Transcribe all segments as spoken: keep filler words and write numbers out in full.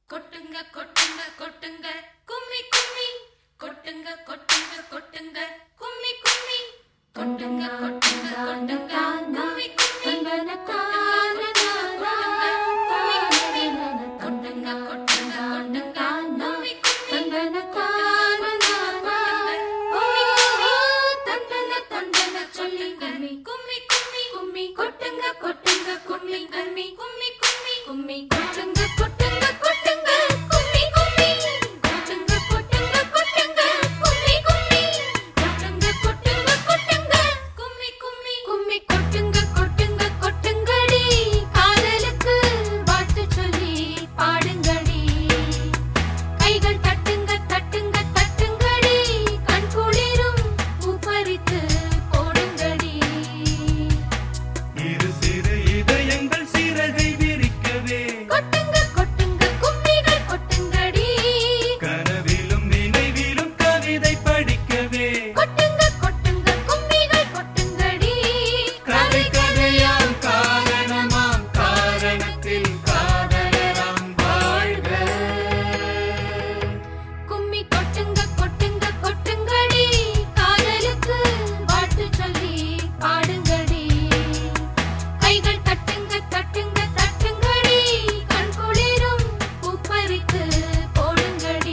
கொட்டுங்க கொட்டுங்க கொட்டுங்க கும்மி கும்மி கொட்டுங்க கொட்டுங்க கொட்டுங்க கும்மி கும்மி கொட்டுங்க கொட்டுங்க கொட்டுங்க கும்மி கும்மி கொட்டுங்க கொட்டுங்க கொட்டுங்க கும்மி கும்மி சொல்லி கும்மி கும்மி கும்மி கும்மி கொட்டுங்க கொட்டுங்க கும்மி கும்மி கும்மி கும்மி கும்மி கொட்டுங்க கொட்டுங்க கொட்டுங்க கும்மி கும்மி கொட்டுங்க கொட்டுங்க கொட்டுங்க கும்மி கும்மி கொட்டுங்க கொட்டுங்க கொட்டுங்க கும்மி கும்மி கும்மி கொட்டுங்க கொட்டுங்க கொட்டுங்கடி காதலுக்கு வாழ்த்து சொல்லி பாடுங்கடி கைகள் தட்டுங்க தட்டுங்க தட்டுங்கடி கண் குளிரும் பூப்பறித்து போடுங்கடி இரு சிறு இதயங்கள் சிறகை விரிக்கவே கொட்டுங்க கொட்டுங்க கும்மிகள் கொட்டுங்கடி கனவிலும் நினைவிலும் கவிதை படிக்கவே கொட்டுங்க கொட்டுங்க கும்மிகள் கொட்டுங்கடி கதை கதையாம் காரணமாம் காரணத்தில் காதலராம் வாழ்க கும்மி கொட்டுங்க கொட்டுங்க கொட்டுங்கடி காதலுக்கு வாழ்த்து சொல்லி பாடுங்கடி கைகள் தட்டுங்க தட்டுங்க தட்டுங்கடி கண் குளிரும் பூப்பறித்து போடுங்கடி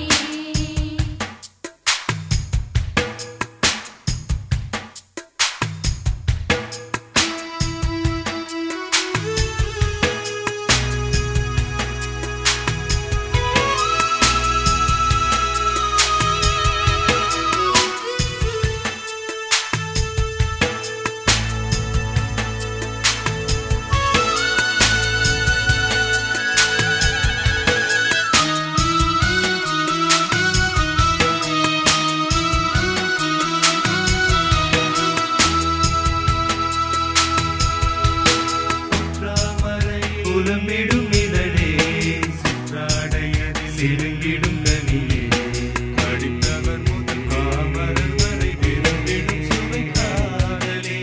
தாமரை புலம்பிடும் இதழே சிற்றாடையதில் சிறுங்கிடும் கனியே அடித்தவர் முதல் காமரர் வரை விரும்பிடும் சுவை காதலே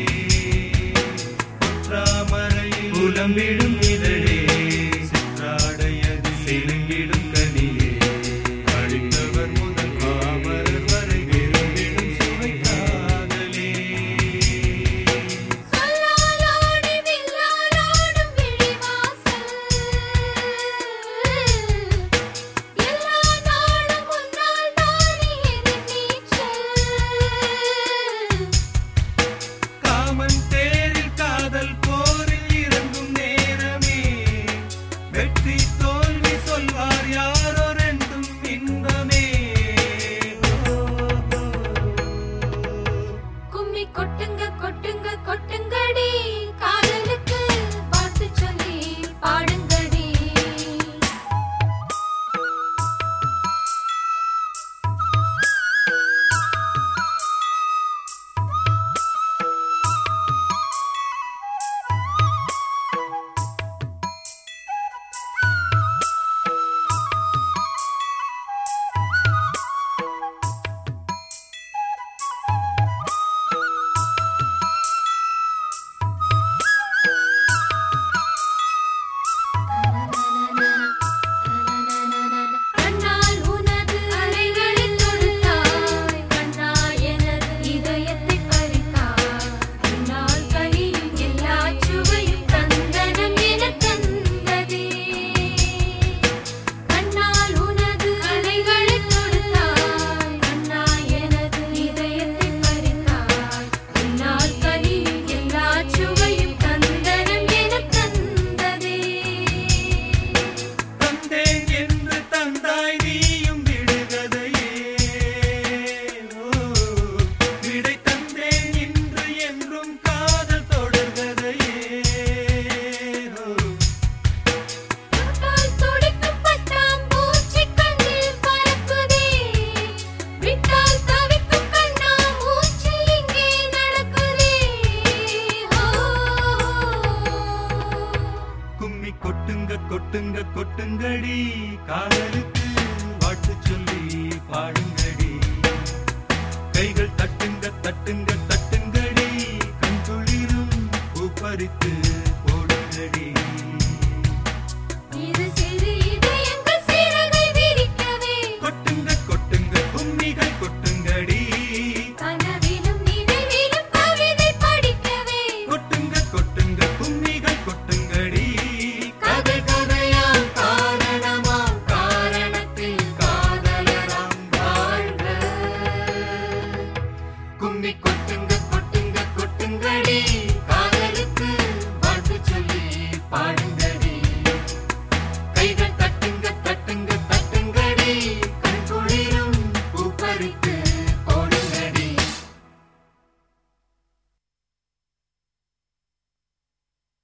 தாமரை புலம்பிடும் இதழே சிற்றாடையதில் சிறுங்கிடும் கனியே அடித்தவர் முதல் காமரர் வரை விரும்பிடும் சுவை காதலே சொல்லாலோடி வில்லாலோடும் விழிவாசல் எல்லா நாளும் முன்னால் தானே எதிர்நீச்சல் காமன் தேரில் காதல் போரில் இறங்கும் நேரமே வெற்றி தோல்வி சொல்வார் யாரோ ரெண்டும் இன்பமே கும்மி கொட்டுங்க கொட்டுங்க கொட்டுங்கடி காதலுக்கு வாழ்த்து சொல்லி பாடுங்கடி கண்ணால் உனது அலைகளில் தொடுத்தாய் கண்ணால் எனது இதயத்தை பறித்தாய் உன்னால் கனியும் எல்லா சுவையும் தந்தனம் என தந்ததே கண்ணால் உனது அலைகளில் தொடுத்தாய் கண்ணால் எனது இதயத்தை பறித்தாய் உன்னால் கனியும் எல்லா சுவையும் தந்தனம் என தந்ததே தந்தேன் என்று தந்தாய் நீயும் விடுகதையே ஓ, விடை தந்தேன் இன்று என்றும் காதல் தொடர்கதையே ஓ. தொட்டால் துடிக்கும் பட்டாம்பூச்சி கண்ணில் பறக்குதே விட்டால் தவிக்கும் கண்ணாமூச்சி இங்கே நடக்குதே ஓ கும்மி கொட்டுங்க கொட்டுங்க கொட்டுங்கடி காதலுக்கு வாழ்த்து சொல்லி பாடுங்கடி கைகள் தட்டுங்க தட்டுங்க தட்டுங்கடி கண் குளிரும் பூப்பறித்து போடுங்கடி இரு சிறு இதயங்கள் கும்மி கொட்டுங்க